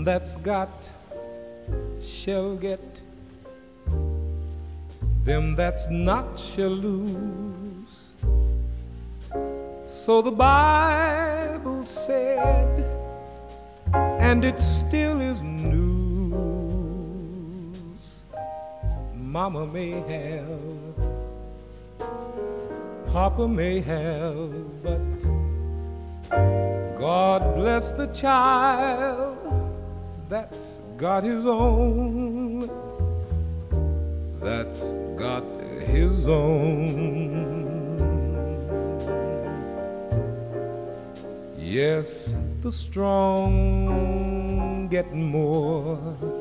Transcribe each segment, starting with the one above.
Them that's got shall get, them that's not shall lose. So the Bible said, and it still is news. Mama may have, Papa may have, but God bless the child that's got his own, that's got his own. Yes, the strong get more,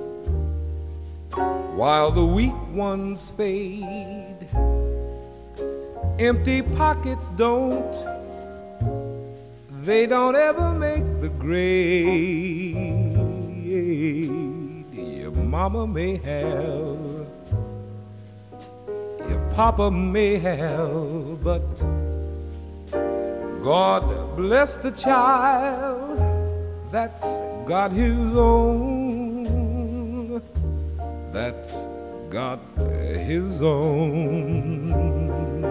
while the weak ones fade. Empty pockets don't, they don't ever make the grade. Your mama may have, your papa may have, but God bless the child that's got his own, that's got his own.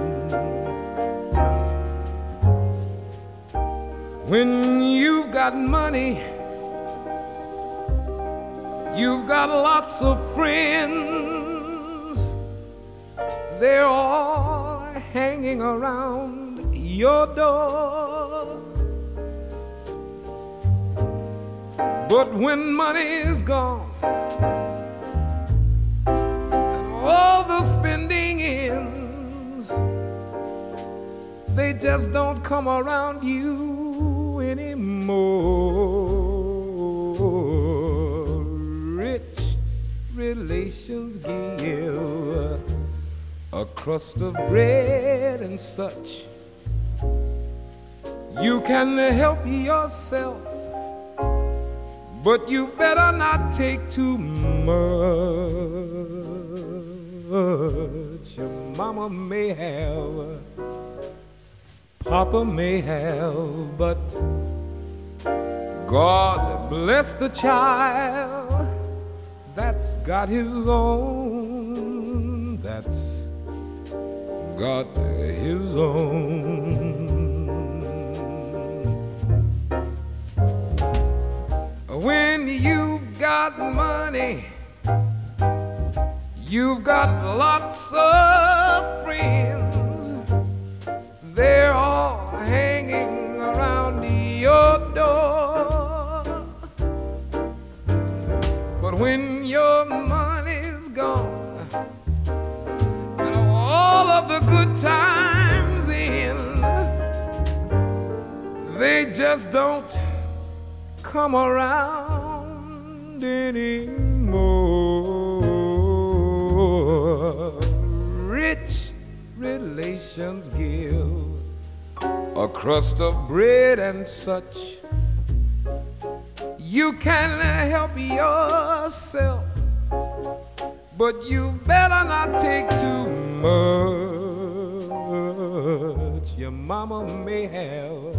When you've got money, you've got lots of friends. They're all hanging around your door. But when money is gone and all the spending ends, they just don't come around you anymore. Rich relations give a crust of bread and such. You can help yourself, but you better not take too much. Your mama may have, Papa may have, but God bless the child that's got his own, that's got his own. When you've got money, you've got lots of friends. They're all hanging around your door. But when your money's gone and all of the good times in, they just don't come around anymore. Rich relations give a crust of bread and such. You can help yourself, but you better not take too much. Your mama may have,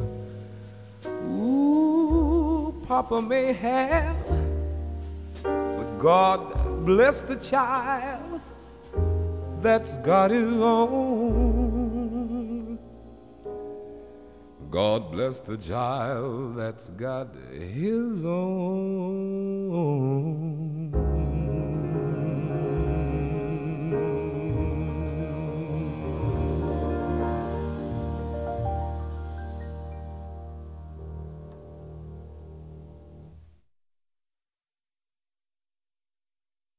ooh, Papa may have, but God bless the child that's got his own. God bless the child that's got his own.